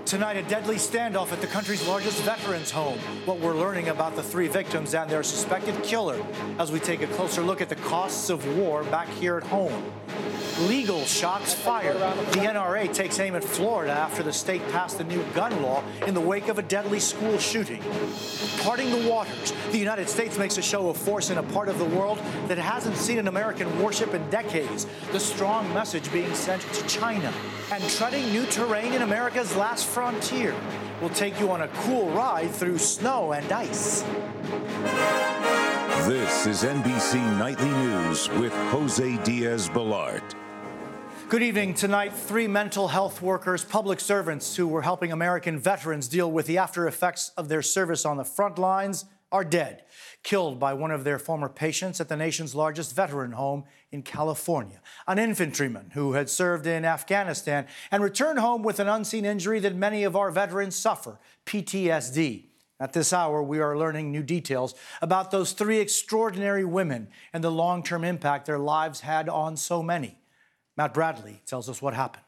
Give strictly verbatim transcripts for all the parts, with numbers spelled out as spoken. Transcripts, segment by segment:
Tonight, a deadly standoff at the country's largest veterans home. What we're learning about the three victims and their suspected killer as we take a closer look at the costs of war back here at home. Legal shots fired. The N R A takes aim at Florida after the state passed a new gun law in the wake of a deadly school shooting. Parting the waters, the United States makes a show of force in a part of the world that hasn't seen an American warship in decades. The strong message being sent to China. And treading new terrain in America's last frontier. We'll take you on a cool ride through snow and ice. This is N B C Nightly News with Jose Diaz-Balart. Good evening. Tonight, three mental health workers, public servants who were helping American veterans deal with the after effects of their service on the front lines are dead, killed by one of their former patients at the nation's largest veteran home in California. An infantryman who had served in Afghanistan and returned home with an unseen injury that many of our veterans suffer, P T S D. At this hour, we are learning new details about those three extraordinary women and the long-term impact their lives had on so many. Matt Bradley tells us what happened.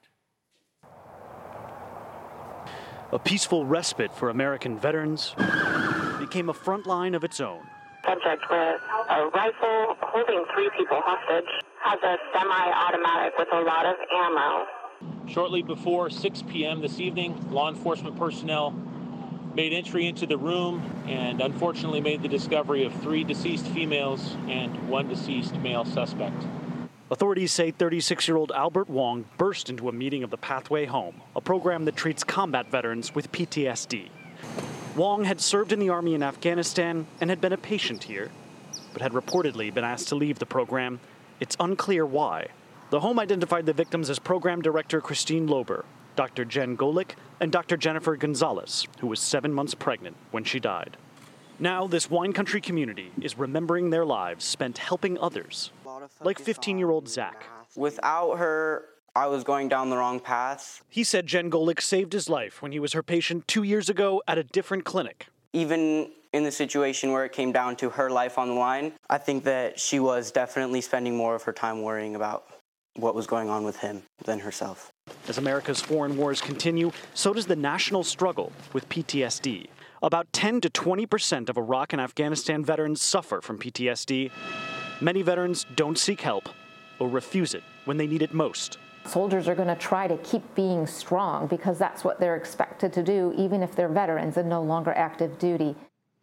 A peaceful respite for American veterans became a front line of its own. Subject with a rifle holding three people hostage, has a semi-automatic with a lot of ammo. Shortly before six p.m. this evening, law enforcement personnel made entry into the room and unfortunately made the discovery of three deceased females and one deceased male suspect. Authorities say thirty-six-year-old Albert Wong burst into a meeting of the Pathway Home, a program that treats combat veterans with P T S D. Wong had served in the Army in Afghanistan and had been a patient here, but had reportedly been asked to leave the program. It's unclear why. The home identified the victims as Program Director Christine Lober, Doctor Jen Golik, and Doctor Jennifer Gonzalez, who was seven months pregnant when she died. Now, this wine country community is remembering their lives spent helping others, like fifteen-year-old Zach. Without her, I was going down the wrong path. He said Jen Golik saved his life when he was her patient two years ago at a different clinic. Even in the situation where it came down to her life on the line, I think that she was definitely spending more of her time worrying about what was going on with him than herself. As America's foreign wars continue, so does the national struggle with P T S D. About ten to twenty percent of Iraq and Afghanistan veterans suffer from P T S D. Many veterans don't seek help or refuse it when they need it most. Soldiers are going to try to keep being strong because that's what they're expected to do, even if they're veterans and no longer active duty.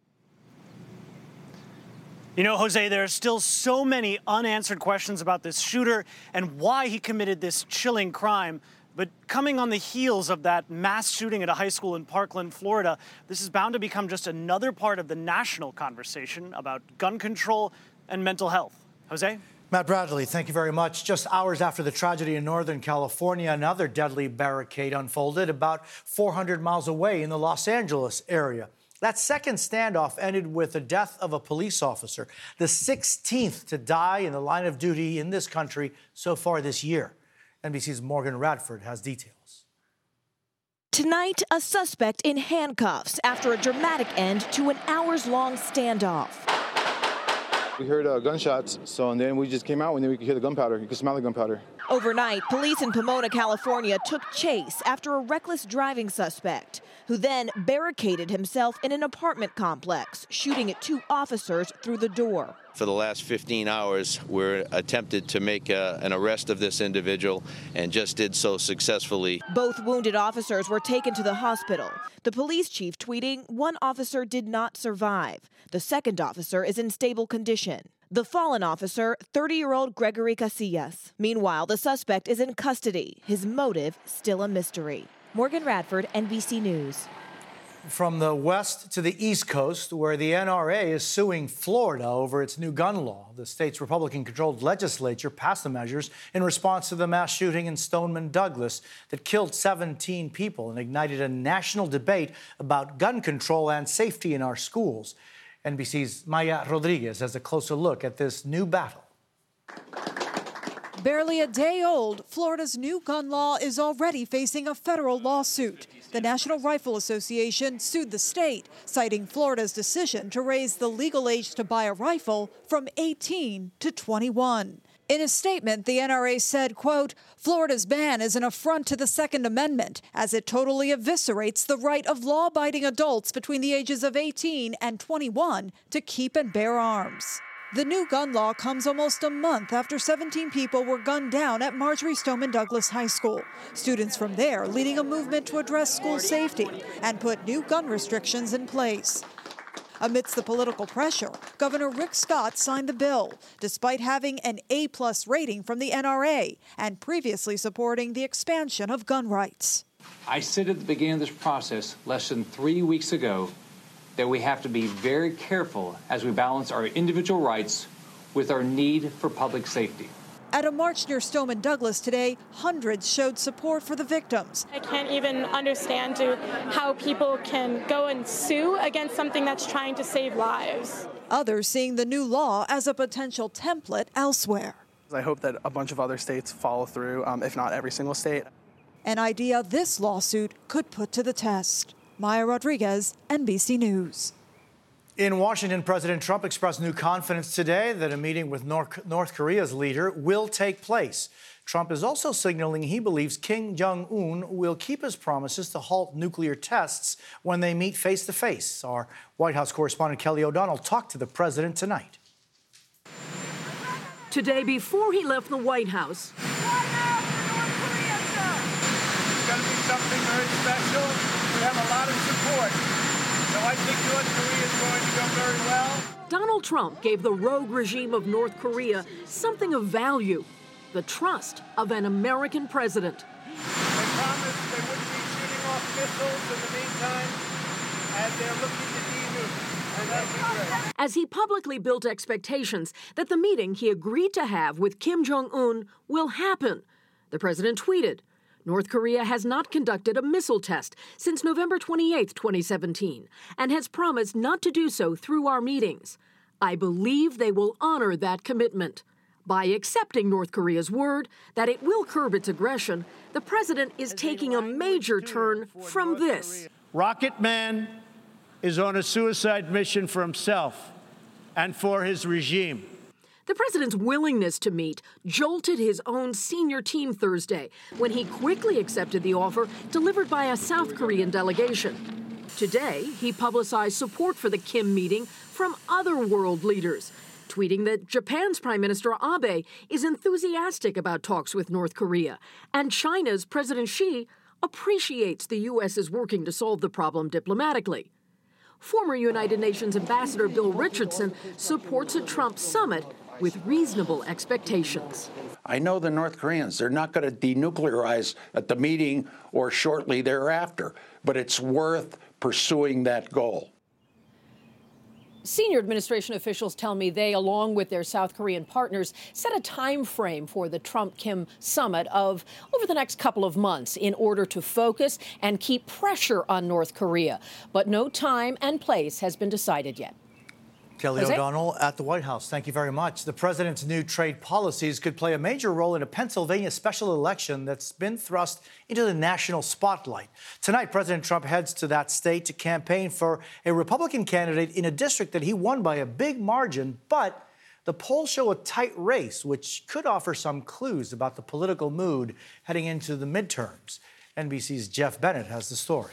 You know, Jose, there are still so many unanswered questions about this shooter and why he committed this chilling crime. But coming on the heels of that mass shooting at a high school in Parkland, Florida, this is bound to become just another part of the national conversation about gun control and mental health. Jose? Matt Bradley, thank you very much. Just hours after the tragedy in Northern California, another deadly barricade unfolded about four hundred miles away in the Los Angeles area. That second standoff ended with the death of a police officer, the sixteenth to die in the line of duty in this country so far this year. N B C's Morgan Radford has details. Tonight, a suspect in handcuffs after a dramatic end to an hours-long standoff. We heard uh, gunshots, so and then we just came out and then we could hear the gunpowder. You could smell the gunpowder. Overnight, police in Pomona, California took chase after a reckless driving suspect who then barricaded himself in an apartment complex, shooting at two officers through the door. For the last fifteen hours, we're attempted to make a, an arrest of this individual and just did so successfully. Both wounded officers were taken to the hospital. The police chief tweeting, one officer did not survive. The second officer is in stable condition. The fallen officer, thirty-year-old Gregory Casillas. Meanwhile, the suspect is in custody. His motive still a mystery. Morgan Radford, N B C News. From the west to the east coast, where the N R A is suing Florida over its new gun law. The state's Republican-controlled legislature passed the measures in response to the mass shooting in Stoneman Douglas that killed seventeen people and ignited a national debate about gun control and safety in our schools. N B C's Maya Rodriguez has a closer look at this new battle. Barely a day old, Florida's new gun law is already facing a federal lawsuit. The National Rifle Association sued the state, citing Florida's decision to raise the legal age to buy a rifle from eighteen to twenty-one. In a statement, the N R A said, quote, Florida's ban is an affront to the Second Amendment as it totally eviscerates the right of law-abiding adults between the ages of eighteen and twenty-one to keep and bear arms. The new gun law comes almost a month after seventeen people were gunned down at Marjory Stoneman Douglas High School. Students from there leading a movement to address school safety and put new gun restrictions in place. Amidst the political pressure, Governor Rick Scott signed the bill, despite having an A-plus rating from the N R A and previously supporting the expansion of gun rights. I said at the beginning of this process less than three weeks ago that we have to be very careful as we balance our individual rights with our need for public safety. At a march near Stoneman Douglas today, hundreds showed support for the victims. I can't even understand to how people can go and sue against something that's trying to save lives. Others seeing the new law as a potential template elsewhere. I hope that a bunch of other states follow through, um, if not every single state. An idea this lawsuit could put to the test. Maya Rodriguez, N B C News. In Washington, President Trump expressed new confidence today that a meeting with North, North Korea's leader will take place. Trump is also signaling he believes Kim Jong-un will keep his promises to halt nuclear tests when they meet face-to-face. Our White House correspondent Kelly O'Donnell talked to the president tonight. Today, before he left the White House, It's going to be something very special. We have a lot of support. So I think North Korea is going to go very well. Donald Trump gave the rogue regime of North Korea something of value, the trust of an American president. They promised they wouldn't be shooting off missiles in the meantime, and they're looking to de-nuke, and that'd be great. As he publicly built expectations that the meeting he agreed to have with Kim Jong-un will happen, the president tweeted, North Korea has not conducted a missile test since November twenty-eighth, twenty seventeen, and has promised not to do so through our meetings. I believe they will honor that commitment. By accepting North Korea's word that it will curb its aggression, the president is taking a major turn from this. Rocket Man is on a suicide mission for himself and for his regime. The president's willingness to meet jolted his own senior team Thursday when he quickly accepted the offer delivered by a South Korean delegation. Today, he publicized support for the Kim meeting from other world leaders, tweeting that Japan's Prime Minister Abe is enthusiastic about talks with North Korea, and China's President Xi appreciates the U S is working to solve the problem diplomatically. Former United Nations Ambassador Bill Richardson supports a Trump summit with reasonable expectations. I know the North Koreans, they're not going to denuclearize at the meeting or shortly thereafter, but it's worth pursuing that goal. Senior administration officials tell me they, along with their South Korean partners, set a time frame for the Trump-Kim summit of over the next couple of months in order to focus and keep pressure on North Korea. But no time and place has been decided yet. Kelly Jose? O'Donnell at the White House. Thank you very much. The president's new trade policies could play a major role in a Pennsylvania special election that's been thrust into the national spotlight. Tonight, President Trump heads to that state to campaign for a Republican candidate in a district that he won by a big margin, but the polls show a tight race, which could offer some clues about the political mood heading into the midterms. N B C's Jeff Bennett has the story.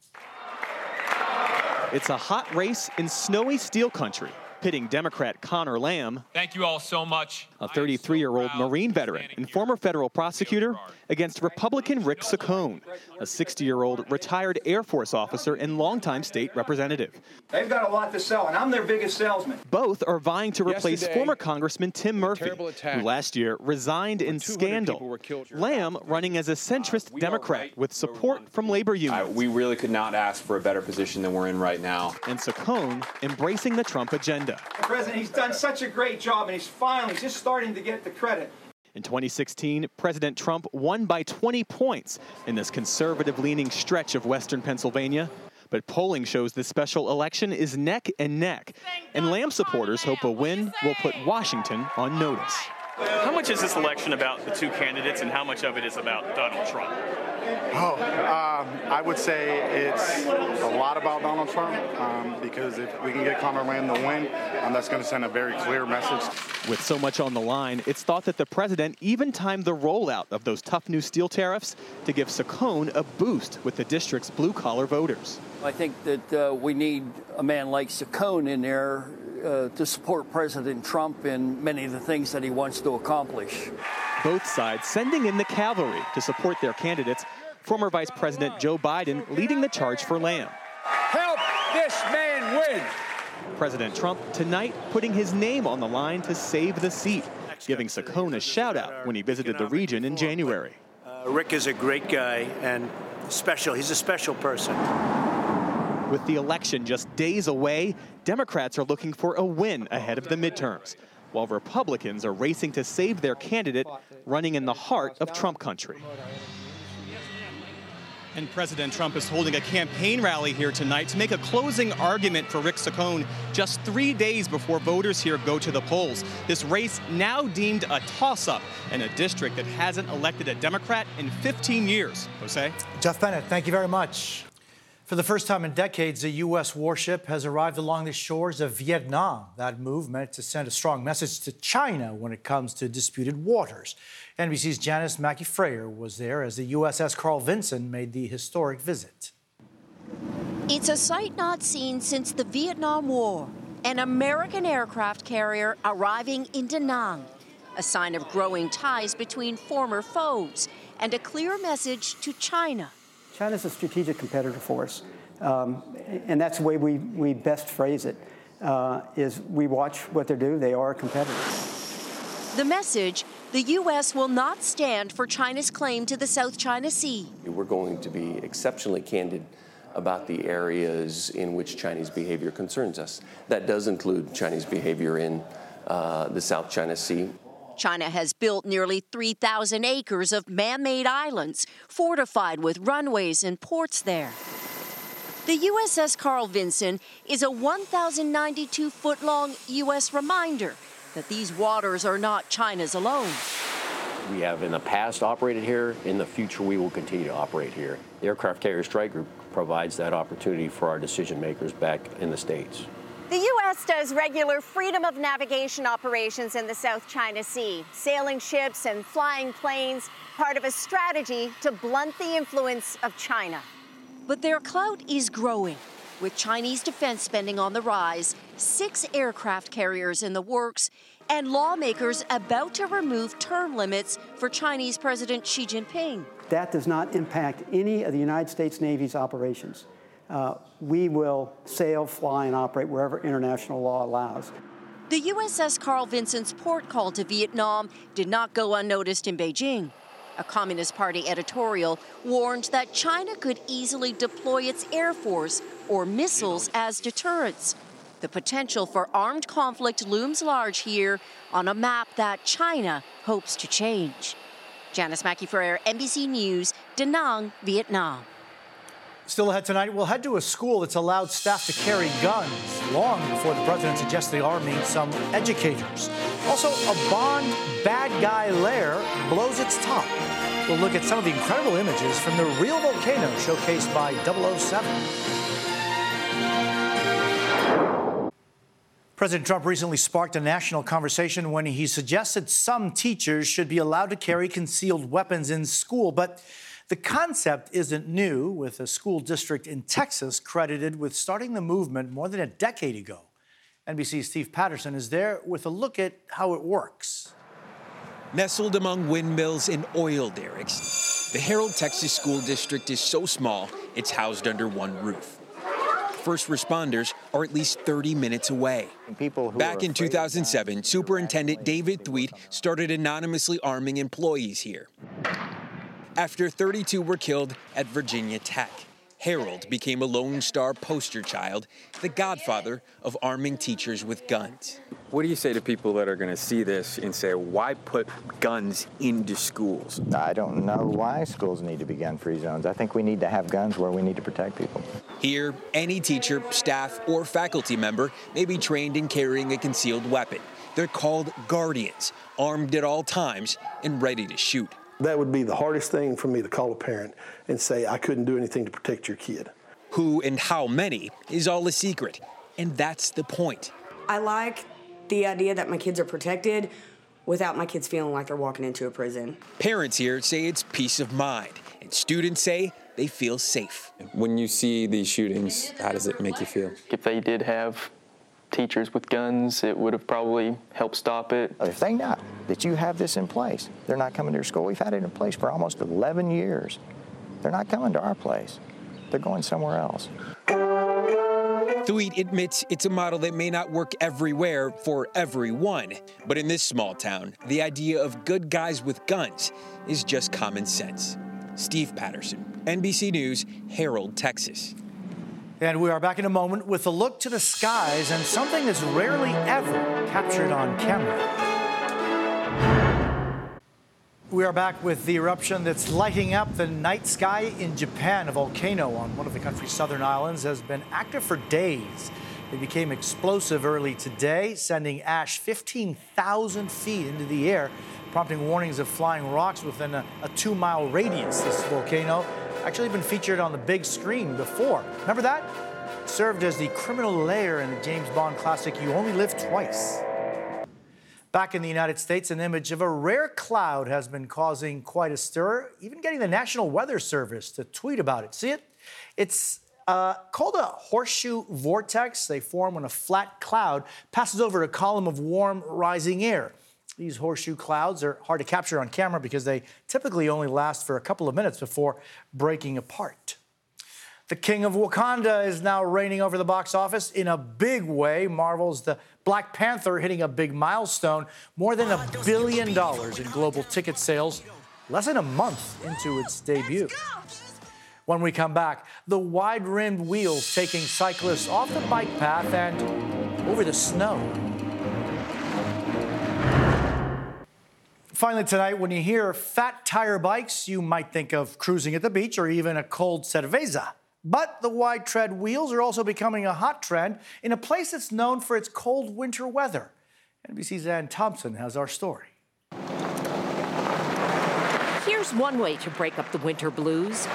It's a hot race in snowy steel country, pitting Democrat Connor Lamb, thank you all so much, a thirty-three-year-old Marine veteran and former federal prosecutor, against Republican Rick Saccone, a sixty-year-old retired Air Force officer and longtime state representative. They've got a lot to sell, and I'm their biggest salesman. Both are vying to replace Yesterday, former Congressman Tim Murphy, who last year resigned in scandal. Lamb running as a centrist Democrat with support from labor unions. Uh, we really could not ask for a better position than we're in right now. And Saccone embracing the Trump agenda. The president, he's done such a great job, and he's finally just starting to get the credit. In twenty sixteen, President Trump won by twenty points in this conservative-leaning stretch of western Pennsylvania. But polling shows this special election is neck and neck. And Lamb supporters hope a win will put Washington on notice. How much is this election about the two candidates and how much of it is about Donald Trump? Oh, um, I would say it's a lot about Donald Trump um, because if we can get Conor-Lamb to win, um, that's going to send a very clear message. With so much on the line, it's thought that the president even timed the rollout of those tough new steel tariffs to give Saccone a boost with the district's blue-collar voters. I think that uh, we need a man like Saccone in there uh, to support President Trump in many of the things that he wants to accomplish. Both sides sending in the cavalry to support their candidates. Former Vice President Joe Biden leading the charge for Lamb. Help this man win. President Trump tonight putting his name on the line to save the seat, giving Saccone a shout-out when he visited the region in January. Uh, Rick is a great guy and special. He's a special person. With the election just days away, Democrats are looking for a win ahead of the midterms, while Republicans are racing to save their candidate running in the heart of Trump country. And President Trump is holding a campaign rally here tonight to make a closing argument for Rick Saccone just three days before voters here go to the polls. This race now deemed a toss-up in a district that hasn't elected a Democrat in fifteen years. Jose? Jeff Bennett, thank you very much. For the first time in decades, a U S warship has arrived along the shores of Vietnam. That move meant to send a strong message to China when it comes to disputed waters. N B C's Janice Mackey-Frayer was there as the U S S Carl Vinson made the historic visit. It's a sight not seen since the Vietnam War. An American aircraft carrier arriving in Da Nang, a sign of growing ties between former foes and a clear message to China. China's a strategic competitor for us, um, and that's the way we, we best phrase it, uh, is we watch what they do. They are a competitor. The message, the U S will not stand for China's claim to the South China Sea. We're going to be exceptionally candid about the areas in which Chinese behavior concerns us. That does include Chinese behavior in uh, the South China Sea. China has built nearly three thousand acres of man-made islands, fortified with runways and ports there. The U S S Carl Vinson is a one thousand ninety-two foot long U S reminder that these waters are not China's alone. We have in the past operated here. In the future, we will continue to operate here. The Aircraft Carrier Strike Group provides that opportunity for our decision makers back in the States. The U S does regular freedom of navigation operations in the South China Sea, sailing ships and flying planes, part of a strategy to blunt the influence of China. But their clout is growing. With Chinese defense spending on the rise, six aircraft carriers in the works, and lawmakers about to remove term limits for Chinese President Xi Jinping. That does not impact any of the United States Navy's operations. Uh, we will sail, fly, and operate wherever international law allows. The U S S Carl Vinson's port call to Vietnam did not go unnoticed in Beijing. A Communist Party editorial warned that China could easily deploy its air force or missiles as deterrents. The potential for armed conflict looms large here on a map that China hopes to change. Janice Mackey-Frayer, N B C News, Da Nang, Vietnam. Still ahead tonight, we'll head to a school that's allowed staff to carry guns long before the president suggests the army needs some educators. Also, a Bond bad guy lair blows its top. We'll look at some of the incredible images from the real volcano showcased by double oh seven. President Trump recently sparked a national conversation when he suggested some teachers should be allowed to carry concealed weapons in school. But the concept isn't new, with a school district in Texas credited with starting the movement more than a decade ago. N B C's Steve Patterson is there with a look at how it works. Nestled among windmills and oil derricks, the Harrold, Texas School District is so small, it's housed under one roof. First responders are at least thirty minutes away. People who Back in two thousand seven, Superintendent David Thweet started anonymously arming employees here. After thirty-two were killed at Virginia Tech, Harrold became a Lone Star poster child, the godfather of arming teachers with guns. What do you say to people that are going to see this and say, why put guns into schools? I don't know why schools need to be gun-free zones. I think we need to have guns where we need to protect people. Here, any teacher, staff, or faculty member may be trained in carrying a concealed weapon. They're called guardians, armed at all times and ready to shoot. That would be the hardest thing for me to call a parent and say, I couldn't do anything to protect your kid. Who and how many is all a secret, and that's the point. I like the idea that my kids are protected without my kids feeling like they're walking into a prison. Parents here say it's peace of mind, and students say they feel safe. When you see these shootings, how does it make you feel? If they did have teachers with guns, it would have probably helped stop it. If they know that you have this in place, they're not coming to your school. We've had it in place for almost eleven years. They're not coming to our place. They're going somewhere else. Thweatt admits it's a model that may not work everywhere for everyone. But in this small town, the idea of good guys with guns is just common sense. Steve Patterson, N B C News, Herald, Texas. And we are back in a moment with a look to the skies and something that's rarely ever captured on camera. We are back with the eruption that's lighting up the night sky in Japan. A volcano on one of the country's southern islands has been active for days. It became explosive early today, sending ash fifteen thousand feet into the air, prompting warnings of flying rocks within a, a two-mile radius. This volcano actually been featured on the big screen before. Remember that? It served as the criminal lair in the James Bond classic You Only Live Twice. Back in the United States, an image of a rare cloud has been causing quite a stir, even getting the National Weather Service to tweet about it. See it? It's uh, called a horseshoe vortex. They form when a flat cloud passes over a column of warm rising air. These horseshoe clouds are hard to capture on camera because they typically only last for a couple of minutes before breaking apart. The King of Wakanda is now reigning over the box office in a big way. Marvel's The Black Panther hitting a big milestone, more than a billion dollars in global ticket sales, less than a month into its debut. When we come back, the wide-rimmed wheels taking cyclists off the bike path and over the snow. Finally tonight, when you hear fat tire bikes, you might think of cruising at the beach or even a cold cerveza. But the wide tread wheels are also becoming a hot trend in a place that's known for its cold winter weather. N B C's Ann Thompson has our story. Here's one way to break up the winter blues.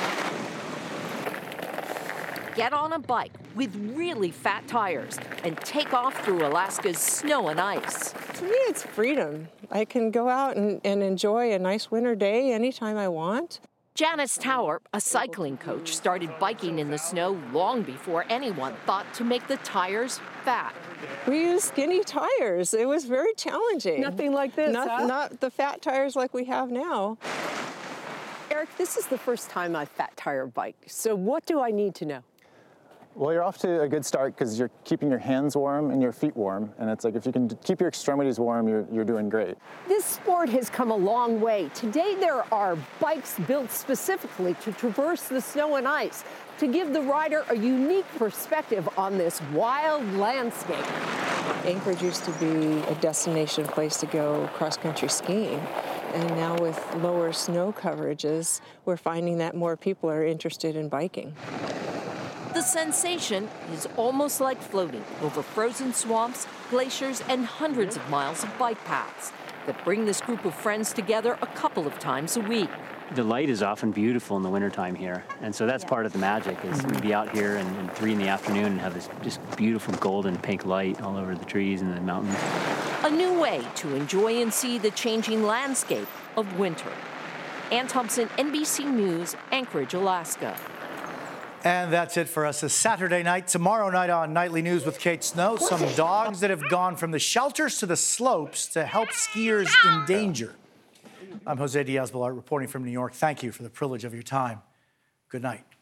Get on a bike with really fat tires and take off through Alaska's snow and ice. To me, it's freedom. I can go out and, and enjoy a nice winter day anytime I want. Janice Tower, a cycling coach, started biking in the snow long before anyone thought to make the tires fat. We used skinny tires. It was very challenging. Nothing like this, Not, huh? not the fat tires like we have now. Eric, this is the first time I've fat tire biked, so what do I need to know? Well, you're off to a good start because you're keeping your hands warm and your feet warm. And it's like if you can keep your extremities warm, you're, you're doing great. This sport has come a long way. Today there are bikes built specifically to traverse the snow and ice, to give the rider a unique perspective on this wild landscape. Anchorage used to be a destination place to go cross-country skiing. And now with lower snow coverages, we're finding that more people are interested in biking. The sensation is almost like floating over frozen swamps, glaciers, and hundreds of miles of bike paths that bring this group of friends together a couple of times a week. The light is often beautiful in the wintertime here, and so that's yeah. part of the magic, is mm-hmm. we'd be out here and, and three in the afternoon and have this just beautiful golden pink light all over the trees and the mountains. A new way to enjoy and see the changing landscape of winter. Ann Thompson, N B C News, Anchorage, Alaska. And that's it for us this Saturday night. Tomorrow night on Nightly News with Kate Snow, some dogs that have gone from the shelters to the slopes to help skiers in danger. I'm Jose Diaz-Balart reporting from New York. Thank you for the privilege of your time. Good night.